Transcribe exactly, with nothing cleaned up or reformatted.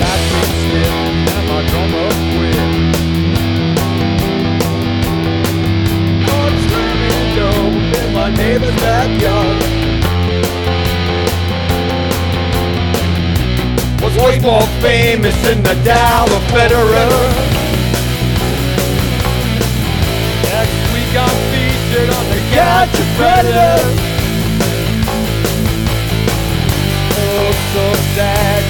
Battery stiff and my drummer quit. I'm slamming dope in my neighbor's backyard. Was way more famous than the Dollar Federer. Next week I'm featured on the Gotcha Predator. Oh, so sad.